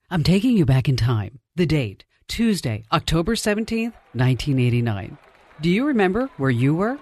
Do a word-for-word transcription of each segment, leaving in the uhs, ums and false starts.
I'm taking you back in time. The date, Tuesday, October seventeenth, nineteen eighty-nine. Do you remember where you were?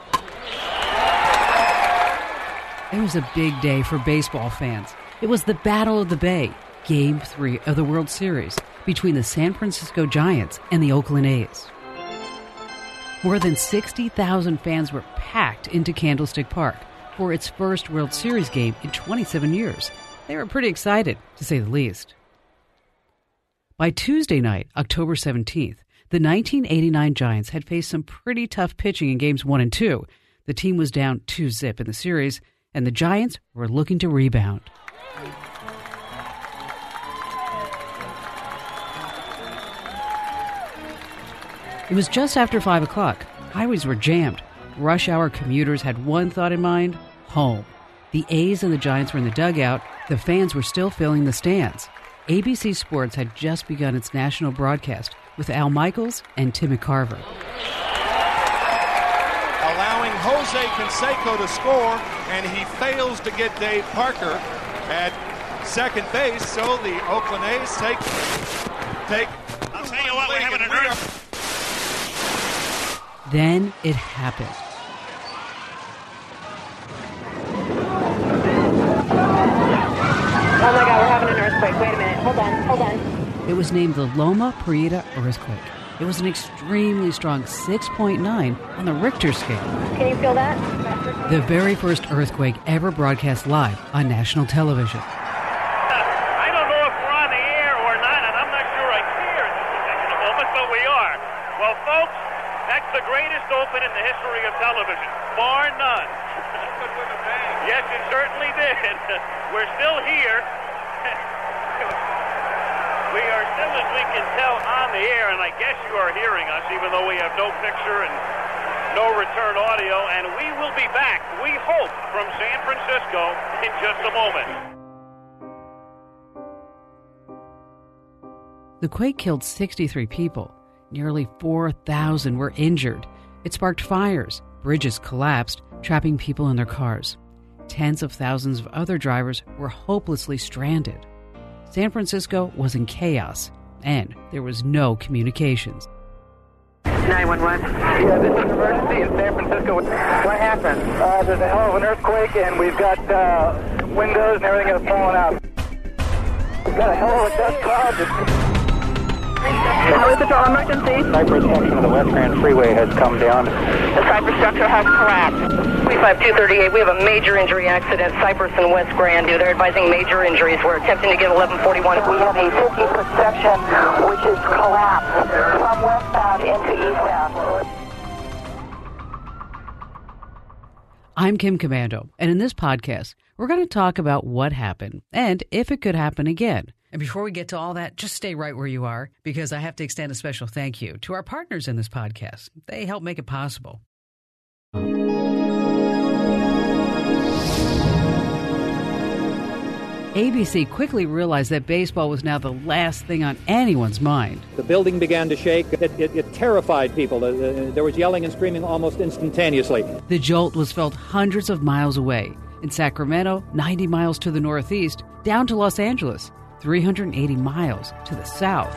It was a big day for baseball fans. It was the Battle of the Bay, Game three of the World Series between the San Francisco Giants and the Oakland A's. More than sixty thousand fans were packed into Candlestick Park for its first World Series game in twenty-seven years. They were pretty excited, to say the least. By Tuesday night, October seventeenth, the nineteen eighty-nine Giants had faced some pretty tough pitching in games one and two. The team was down two zip in the series, and the Giants were looking to rebound. It was just after five o'clock. Highways were jammed. Rush hour commuters had one thought in mind: home. The A's and the Giants were in the dugout. The fans were still filling the stands. A B C Sports had just begun its national broadcast with Al Michaels and Tim McCarver. Allowing Jose Canseco to score, and he fails to get Dave Parker at second base, so the Oakland A's take... take. I'll tell you what, we're having an earth... Then it happened. Oh my God, we're having an earthquake. Wait a minute. Hold on, hold on. It was named the Loma Prieta earthquake. It was an extremely strong six point nine on the Richter scale. Can you feel that? The very first earthquake ever broadcast live on national television. I don't know if we're on the air or not, and I'm not sure I care at this particular moment, but we are. Well, folks, that's the greatest open in the history of television, bar none. Yes, it certainly did. We're still here. We are still, as we can tell, on the air, and I guess you are hearing us, even though we have no picture and no return audio, and we will be back, we hope, from San Francisco in just a moment. The quake killed sixty-three people. Nearly four thousand were injured. It sparked fires. Bridges collapsed, trapping people in their cars. Tens of thousands of other drivers were hopelessly stranded. San Francisco was in chaos, and there was no communications. nine one one. Yeah, this is an emergency in San Francisco. What happened? Uh, there's a hell of an earthquake, and we've got uh, windows and everything that have fallen out. We've got a hell of a dust cloud. How is the total emergency? Cypress section of the West Grand Freeway has come down. The Cypress structure has collapsed. three five two thirty-eight, we have a major injury accident, Cypress and West Grand. They're advising major injuries. We're attempting to get eleven forty-one. We have a fifty-foot section which is collapsed from westbound into eastbound. I'm Kim Komando, and in this podcast, we're going to talk about what happened and if it could happen again. And before we get to all that, just stay right where you are, because I have to extend a special thank you to our partners in this podcast. They help make it possible. A B C quickly realized that baseball was now the last thing on anyone's mind. The building began to shake. It, it, it terrified people. Uh, there was yelling and screaming almost instantaneously. The jolt was felt hundreds of miles away. In Sacramento, ninety miles to the northeast, down to Los Angeles, three hundred eighty miles to the south.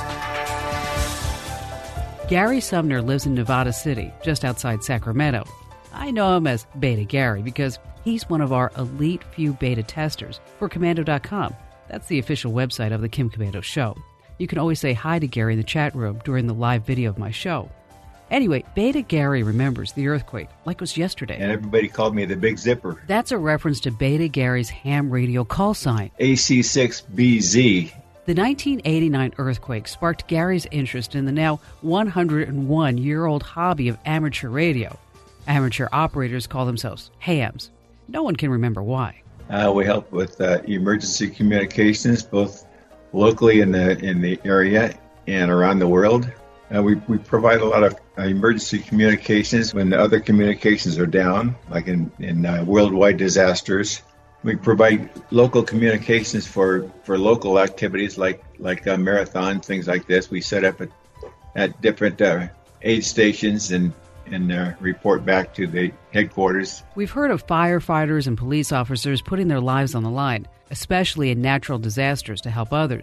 Gary Sumner lives in Nevada City, just outside Sacramento. I know him as Beta Gary because he's one of our elite few beta testers for Komando dot com. That's the official website of the Kim Komando Show. You can always say hi to Gary in the chat room during the live video of my show. Anyway, Beta Gary remembers the earthquake like it was yesterday. And everybody called me the Big Zipper. That's a reference to Beta Gary's ham radio call sign, A C six B Z. The nineteen eighty-nine earthquake sparked Gary's interest in the now one hundred one year old hobby of amateur radio. Amateur operators call themselves hams. No one can remember why. Uh, we help with uh, emergency communications, both locally in the in the area and around the world. Uh, we, we provide a lot of uh, emergency communications when the other communications are down, like in, in uh, worldwide disasters. We provide local communications for, for local activities like like uh, marathons, things like this. We set up at, at different uh, aid stations and, and uh, report back to the headquarters. We've heard of firefighters and police officers putting their lives on the line, especially in natural disasters to help others.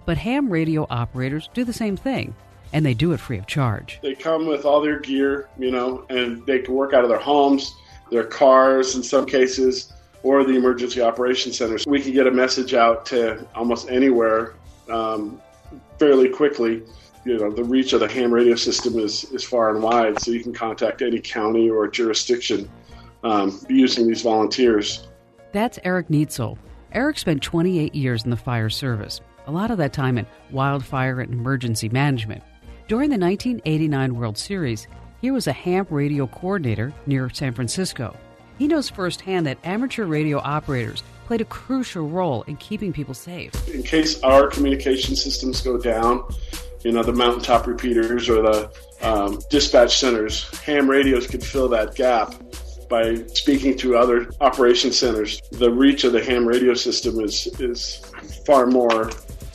But ham radio operators do the same thing, and they do it free of charge. They come with all their gear, you know, and they can work out of their homes, their cars in some cases, or the emergency operations centers. We can get a message out to almost anywhere um, fairly quickly. You know, the reach of the ham radio system is, is far and wide, so you can contact any county or jurisdiction um, using these volunteers. That's Eric Neitzel. Eric spent twenty-eight years in the fire service, a lot of that time in wildfire and emergency management. During the nineteen eighty-nine World Series, he was a ham radio coordinator near San Francisco. He knows firsthand that amateur radio operators played a crucial role in keeping people safe. In case our communication systems go down, you know, the mountaintop repeaters or the um, dispatch centers, ham radios could fill that gap by speaking to other operation centers. The reach of the ham radio system is is far more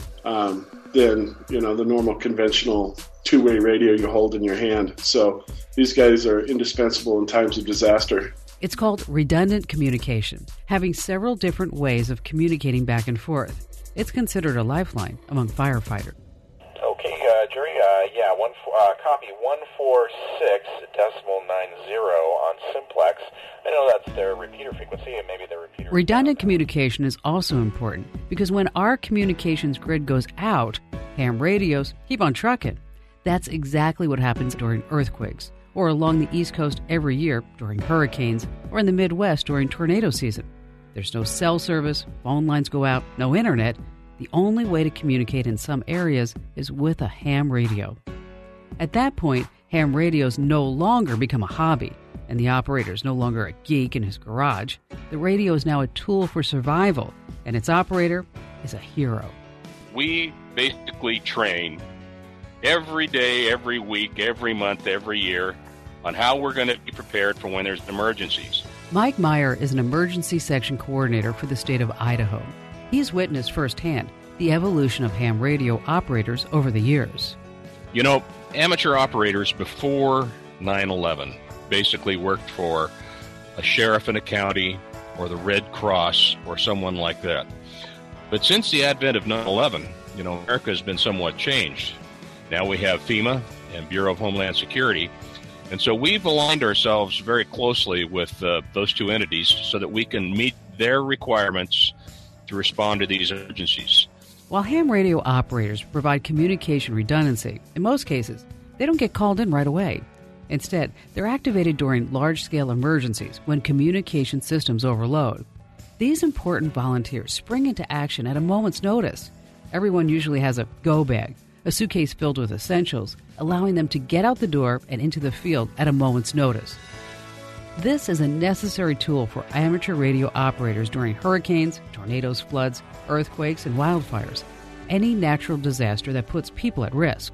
um, than, you know, the normal conventional two-way radio you hold in your hand. So these guys are indispensable in times of disaster. It's called redundant communication, having several different ways of communicating back and forth. It's considered a lifeline among firefighters. Okay, uh, Jerry, uh, yeah, one, uh, copy one four six decimal nine zero on simplex. I know that's their repeater frequency, and maybe their repeater... Redundant communication is also important because when our communications grid goes out, ham radios keep on trucking. That's exactly what happens during earthquakes, or along the East Coast every year during hurricanes, or in the Midwest during tornado season. There's no cell service, phone lines go out, no internet. The only way to communicate in some areas is with a ham radio. At that point, ham radios no longer become a hobby, and the operator is no longer a geek in his garage. The radio is now a tool for survival, and its operator is a hero. We basically train every day, every week, every month, every year on how we're going to be prepared for when there's emergencies. Mike Meyer is an emergency section coordinator for the state of Idaho. He's witnessed firsthand the evolution of ham radio operators over the years. You know, amateur operators before nine eleven basically worked for a sheriff in a county or the Red Cross or someone like that. But since the advent of nine eleven, you know, America has been somewhat changed. Now we have FEMA and Bureau of Homeland Security, and so we've aligned ourselves very closely with uh, those two entities so that we can meet their requirements to respond to these emergencies. While ham radio operators provide communication redundancy, in most cases, they don't get called in right away. Instead, they're activated during large-scale emergencies when communication systems overload. These important volunteers spring into action at a moment's notice. Everyone usually has a go bag, a suitcase filled with essentials, allowing them to get out the door and into the field at a moment's notice. This is a necessary tool for amateur radio operators during hurricanes, tornadoes, floods, earthquakes, and wildfires, any natural disaster that puts people at risk.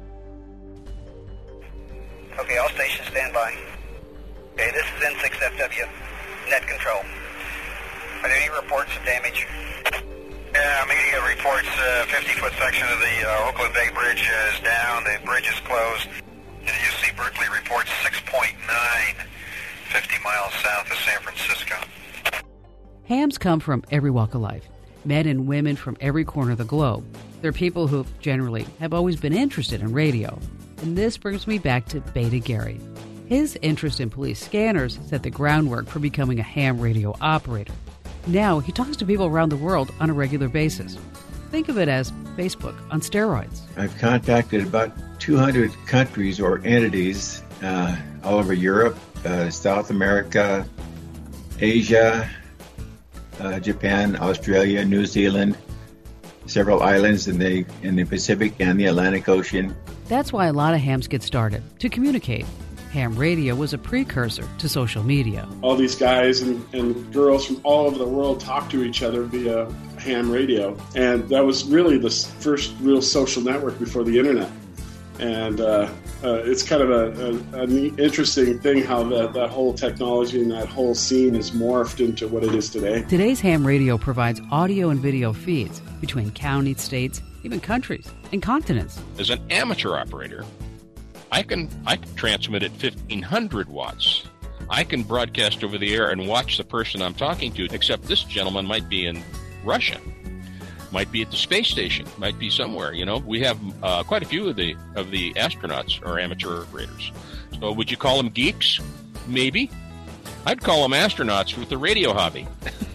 Okay, all stations stand by. Okay, this is N six F W, net control. Are there any reports of damage? Yeah, media reports uh, fifty-foot section of the uh, Oakland Bay Bridge is down. The bridge is closed. And U C Berkeley reports six point nine, fifty miles south of San Francisco. Hams come from every walk of life, men and women from every corner of the globe. They're people who generally have always been interested in radio. And this brings me back to Beta Gary. His interest in police scanners set the groundwork for becoming a ham radio operator. Now he talks to people around the world on a regular basis. Think of it as Facebook on steroids. I've contacted about two hundred countries or entities uh, all over Europe, uh, South America, Asia, uh, Japan, Australia, New Zealand, several islands in the in the Pacific and the Atlantic Ocean. That's why a lot of hams get started, to communicate. Ham radio was a precursor to social media. All these guys and, and girls from all over the world talk to each other via ham radio. And that was really the first real social network before the internet. And uh, uh, it's kind of a, a, a neat, interesting thing how that, that whole technology and that whole scene has morphed into what it is today. Today's ham radio provides audio and video feeds between counties, states, even countries, and continents. As an amateur operator, I can I can transmit at fifteen hundred watts. I can broadcast over the air and watch the person I'm talking to, except this gentleman might be in Russia. Might be at the space station. Might be somewhere. You know, we have uh, quite a few of the of the astronauts are amateur operators. So would you call them geeks? Maybe. I'd call them astronauts with the radio hobby.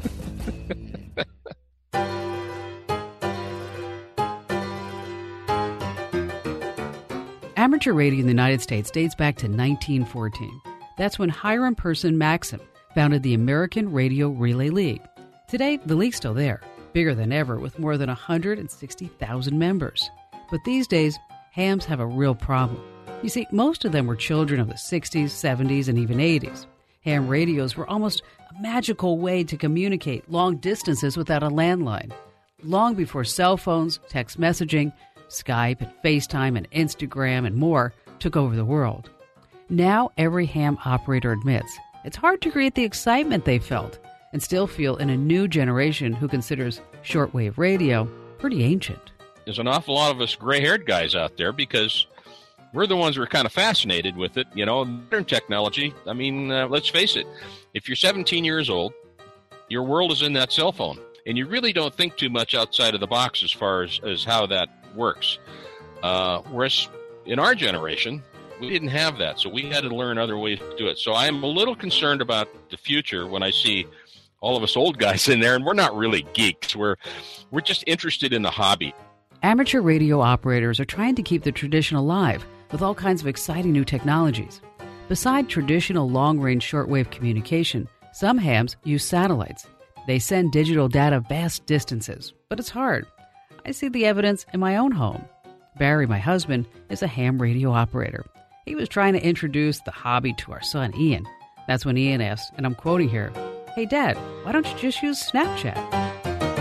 Amateur radio in the United States dates back to nineteen fourteen. That's when Hiram Person Maxim founded the American Radio Relay League. Today, the league's still there, bigger than ever with more than one hundred sixty thousand members. But these days, hams have a real problem. You see, most of them were children of the sixties, seventies, and even eighties. Ham radios were almost a magical way to communicate long distances without a landline. Long before cell phones, text messaging, Skype and FaceTime and Instagram and more took over the world. Now every ham operator admits it's hard to create the excitement they felt and still feel in a new generation who considers shortwave radio pretty ancient. There's an awful lot of us gray-haired guys out there because we're the ones who are kind of fascinated with it. You know, modern technology, I mean, uh, let's face it, if you're seventeen years old, your world is in that cell phone, and you really don't think too much outside of the box as far as, as how that works. Uh, whereas in our generation, we didn't have that, so we had to learn other ways to do it. So I'm a little concerned about the future when I see all of us old guys in there, and we're not really geeks. We're we're just interested in the hobby. Amateur radio operators are trying to keep the tradition alive with all kinds of exciting new technologies. Beside traditional long-range shortwave communication, some hams use satellites. They send digital data vast distances, but it's hard. I see the evidence in my own home. Barry, my husband, is a ham radio operator. He was trying to introduce the hobby to our son, Ian. That's when Ian asked, and I'm quoting here, "Hey, Dad, why don't you just use Snapchat?"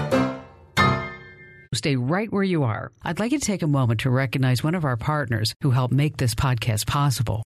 Stay right where you are. I'd like you to take a moment to recognize one of our partners who helped make this podcast possible.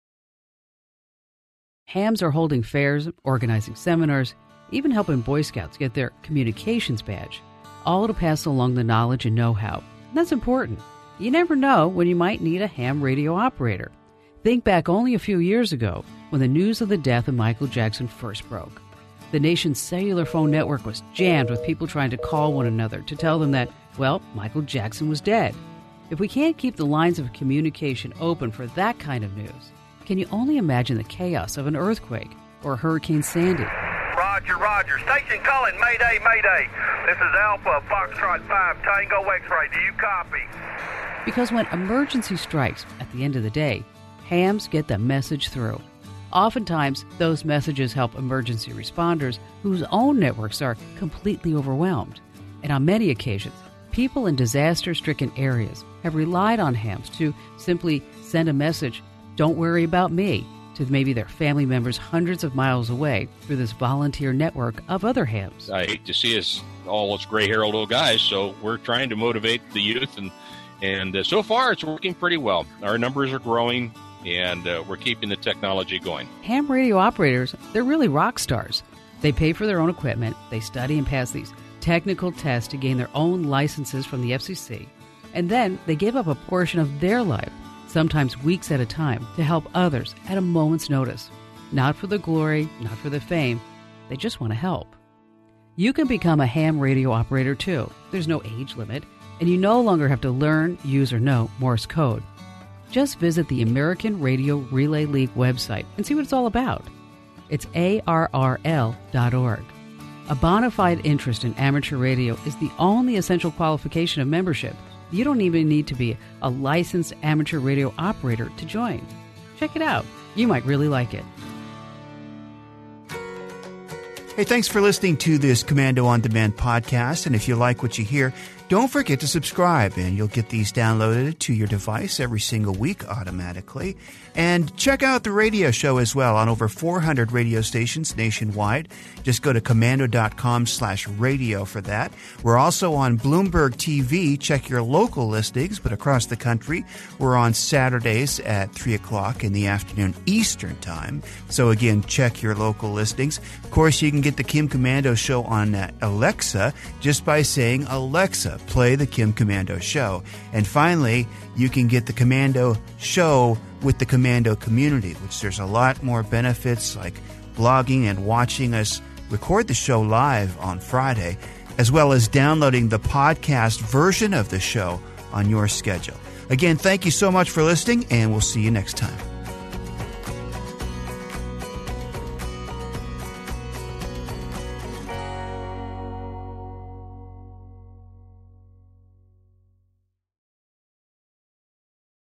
Hams are holding fairs, organizing seminars, even helping Boy Scouts get their communications badge, all to pass along the knowledge and know-how. And that's important. You never know when you might need a ham radio operator. Think back only a few years ago when the news of the death of Michael Jackson first broke. The nation's cellular phone network was jammed with people trying to call one another to tell them that, well, Michael Jackson was dead. If we can't keep the lines of communication open for that kind of news, can you only imagine the chaos of an earthquake or Hurricane Sandy? Roger, roger. Station calling. Mayday, mayday. This is Alpha, Foxtrot five, Tango X-ray. Do you copy? Because when emergency strikes at the end of the day, hams get the message through. Oftentimes, those messages help emergency responders whose own networks are completely overwhelmed. And on many occasions, people in disaster-stricken areas have relied on hams to simply send a message, "Don't worry about me," to maybe their family members hundreds of miles away through this volunteer network of other hams. I hate to see us all as gray-haired old guys, so we're trying to motivate the youth, and, and uh, so far it's working pretty well. Our numbers are growing, and uh, we're keeping the technology going. Ham radio operators, they're really rock stars. They pay for their own equipment, they study and pass these technical tests to gain their own licenses from the F C C, and then they give up a portion of their life, sometimes weeks at a time, to help others at a moment's notice. Not for the glory, not for the fame, they just want to help. You can become a ham radio operator too. There's no age limit, and you no longer have to learn, use, or know Morse code. Just visit the American Radio Relay League website and see what it's all about. It's A R R L dot org. A bona fide interest in amateur radio is the only essential qualification of membership. You don't even need to be a licensed amateur radio operator to join. Check it out. You might really like it. Hey, thanks for listening to this Commando On Demand podcast. And if you like what you hear, don't forget to subscribe, and you'll get these downloaded to your device every single week automatically. And check out the radio show as well on over four hundred radio stations nationwide. Just go to commando.com slash radio for that. We're also on Bloomberg T V. Check your local listings, but across the country, we're on Saturdays at three o'clock in the afternoon Eastern Time. So again, check your local listings. Of course, you can get the Kim Komando Show on uh, Alexa just by saying, "Alexa, play the Kim Komando Show." And finally, you can get the Komando Show with the Komando community, which there's a lot more benefits like blogging and watching us record the show live on Friday. as well as downloading the podcast version of the show on your schedule. Again, thank you so much for listening, and we'll see you next time.